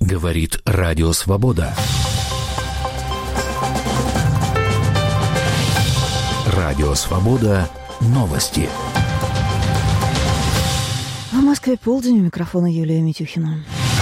Говорит Радио Свобода. Радио Свобода. Новости. В Москве полдень. У микрофона Юлия Митюхина.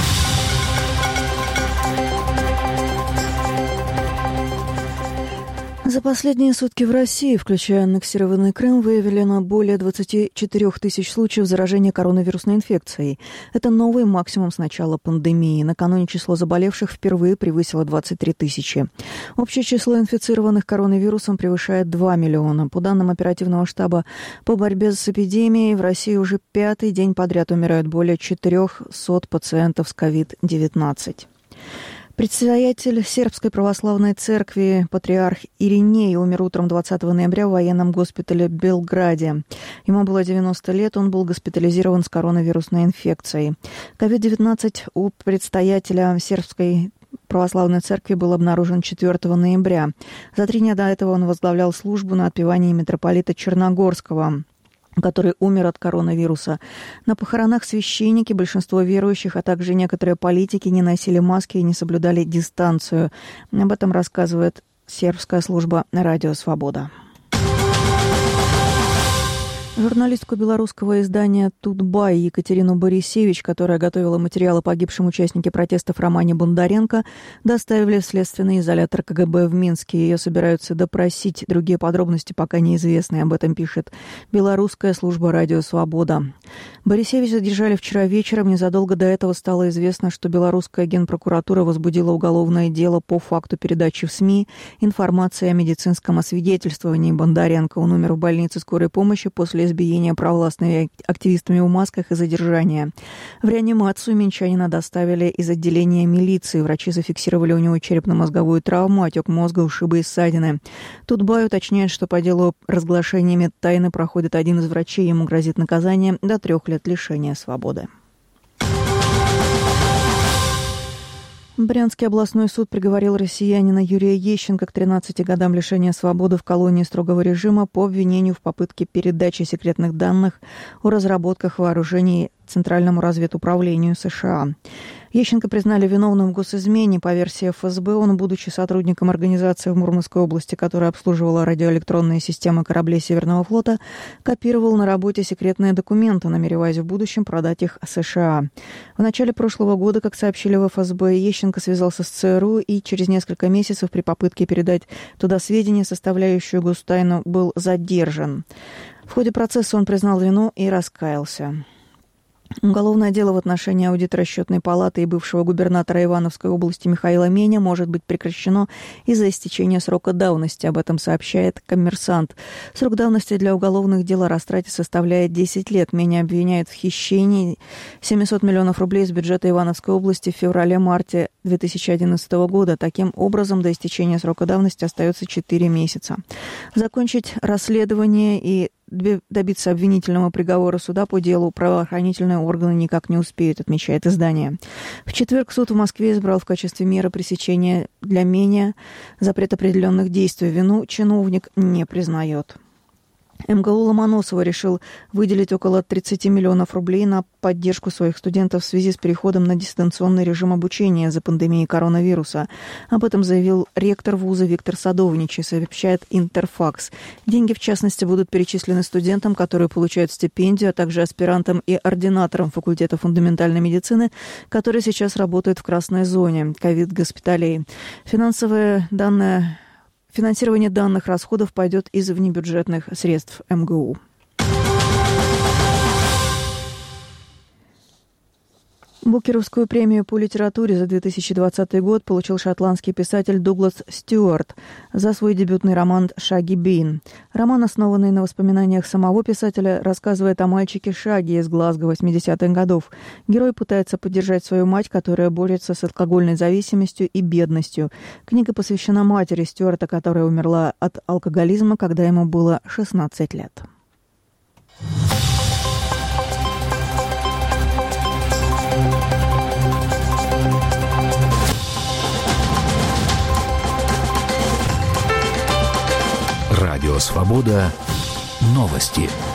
За последние сутки в России, включая аннексированный Крым, выявлено более 24 тысяч случаев заражения коронавирусной инфекцией. Это новый максимум с начала пандемии. Накануне число заболевших впервые превысило 23 тысячи. Общее число инфицированных коронавирусом превышает 2 миллиона. По данным оперативного штаба по борьбе с эпидемией, в России уже 5-й день подряд умирают более 400 пациентов с COVID-19. Предстоятель Сербской православной церкви патриарх Ириней умер утром 20 ноября в военном госпитале в Белграде. Ему было 90 лет, он был госпитализирован с коронавирусной инфекцией. COVID-19 у предстоятеля Сербской православной церкви был обнаружен 4 ноября. За 3 дня до этого он возглавлял службу на отпевании митрополита Черногорского, который умер от коронавируса. На похоронах священники, большинство верующих, а также некоторые политики не носили маски и не соблюдали дистанцию. Об этом рассказывает сербская служба «Радио Свобода». Журналистку белорусского издания «Тутбай» Екатерину Борисевич, которая готовила материалы о погибшем участнике протестов Романе Бондаренко, доставили в следственный изолятор КГБ в Минске. Ее собираются допросить. Другие подробности пока неизвестны. Об этом пишет белорусская служба «Радио Свобода». Борисевич задержали вчера вечером. Незадолго до этого стало известно, что белорусская генпрокуратура возбудила уголовное дело по факту передачи в СМИ информации о медицинском освидетельствовании Бондаренко. Он умер в больнице скорой помощи после избиения провластными активистами в масках и задержания. В реанимацию минчанина доставили из отделения милиции. Врачи зафиксировали у него черепно-мозговую травму, отек мозга, ушибы и ссадины. Тутбай уточняет, что по делу разглашения медтайны проходит один из врачей. Ему грозит наказание до 3 лет лишения свободы. Брянский областной суд приговорил россиянина Юрия Ещенко к 13 годам лишения свободы в колонии строгого режима по обвинению в попытке передачи секретных данных о разработках вооружений Центральному разведуправлению США. Ещенко признали виновным в госизмене. По версии ФСБ, он, будучи сотрудником организации в Мурманской области, которая обслуживала радиоэлектронные системы кораблей Северного флота, копировал на работе секретные документы, намереваясь в будущем продать их США. В начале прошлого года, как сообщили в ФСБ, Ещенко связался с ЦРУ и через несколько месяцев при попытке передать туда сведения, составляющую гостайну, был задержан. В ходе процесса он признал вину и раскаялся. Уголовное дело в отношении аудитора Счетной палаты и бывшего губернатора Ивановской области Михаила Меня может быть прекращено из-за истечения срока давности. Об этом сообщает «Коммерсант». Срок давности для уголовных дел о растрате составляет 10 лет. Меня обвиняют в хищении 700 миллионов рублей из бюджета Ивановской области в феврале-марте 2011 года. Таким образом, до истечения срока давности остается 4 месяца. Закончить расследование и добиться обвинительного приговора суда по делу правоохранительные органы никак не успеют, отмечает издание. В четверг суд в Москве избрал в качестве меры пресечения для Меня запрет определенных действий. Вину чиновник не признает. МГУ Ломоносова решил выделить около 30 миллионов рублей на поддержку своих студентов в связи с переходом на дистанционный режим обучения за пандемией коронавируса. Об этом заявил ректор вуза Виктор Садовничий, сообщает Интерфакс. Деньги, в частности, будут перечислены студентам, которые получают стипендию, а также аспирантам и ординаторам факультета фундаментальной медицины, которые сейчас работают в красной зоне ковид-госпиталей. Финансирование данных расходов пойдет из внебюджетных средств МГУ. Букеровскую премию по литературе за 2020 год получил шотландский писатель Дуглас Стюарт за свой дебютный роман «Шаги Бин». Роман, основанный на воспоминаниях самого писателя, рассказывает о мальчике Шаги из Глазго 80-х годов. Герой пытается поддержать свою мать, которая борется с алкогольной зависимостью и бедностью. Книга посвящена матери Стюарта, которая умерла от алкоголизма, когда ему было 16 лет. Радио Свобода. Новости.